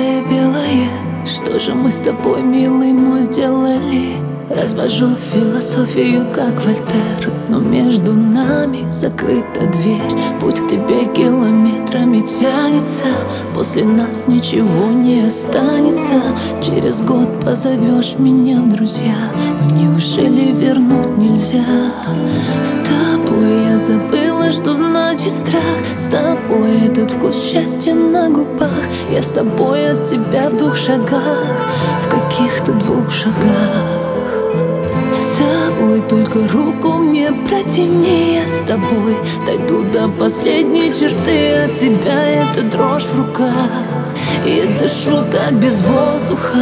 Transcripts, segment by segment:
белое, белое. Что же мы с тобой, милый мой, сделали? Развожу философию, как Вольтер, но между нами закрыта дверь. Путь к тебе километрами тянется, после нас ничего не останется. Через год позовешь меня, друзья, но неужели вернуть нельзя? С тобой я забыла, что значит страх. С тобой этот вкус счастья на губах. Я с тобой от тебя в 2 шагах, в каких-то 2 шагах. С тобой только руку мне протяни, я с тобой дойду до последней черты. От тебя это дрожь в руках, и я дышу как без воздуха.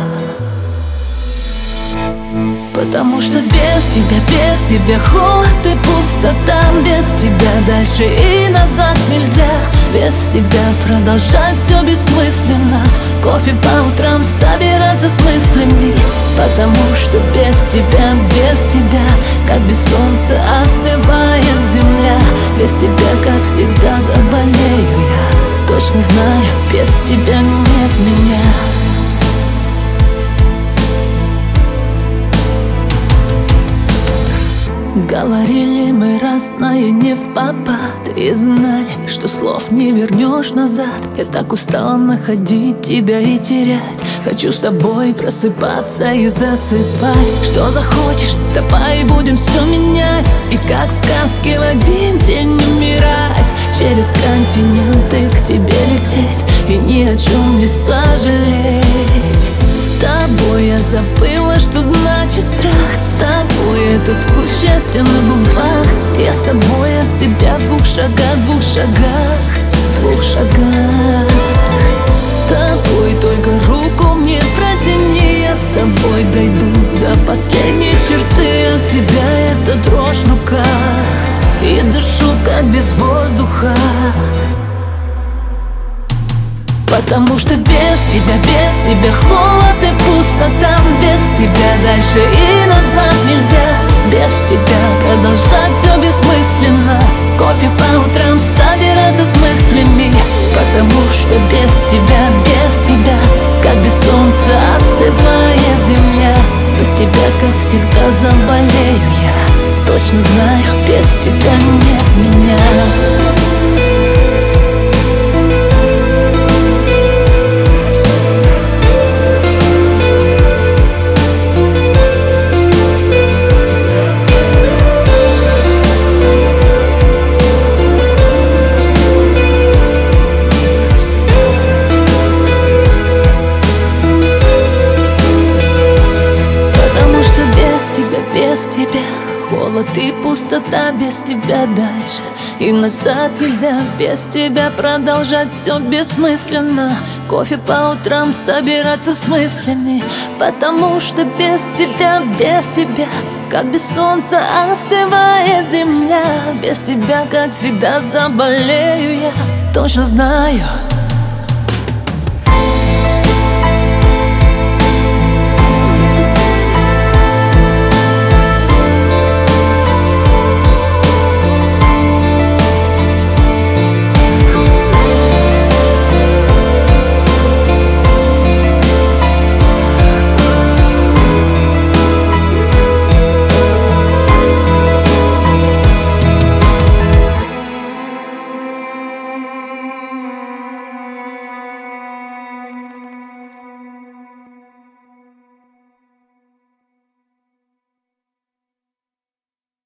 Потому что без тебя холод и пустота. Без тебя дальше и назад нельзя. Без тебя продолжать все бессмысленно. Кофе по утрам, собираться с мыслями. Потому что без тебя, как без солнца остывает земля. Без тебя, как всегда, заболею я. Точно знаю, без тебя нет меня. Говорили мы раз наедине в попад, и знали, что слов не вернешь назад. Я так устала находить тебя и терять. Хочу с тобой просыпаться и засыпать. Что захочешь, давай будем все менять. И как в сказке в один день умирать. Через континенты к тебе лететь и ни о чем не сожалеть. С тобой я забыла, что значит страх. С тобой этот вкус счастья на губах. Я с тобой от тебя в 2 шагах, 2 шагах, 2 шагах. С тобой только руку мне протяни. Я с тобой дойду до последней черты. От тебя это дрожь в руках, и дышу как без воздуха. Потому что без тебя холод и пустота. Без тебя дальше и назад нельзя. Без тебя продолжать все бессмысленно. Кофе по утрам, собираться с мыслями. Потому что без тебя, как без солнца остывает земля. Без тебя, как всегда, заболею я. Точно знаю, без тебя нет меня. Без тебя холод и пустота. Без тебя дальше и назад нельзя. Без тебя продолжать все бессмысленно. Кофе по утрам, собираться с мыслями. Потому что без тебя, как без солнца остывает земля. Без тебя, как всегда, заболею я. Точно знаю,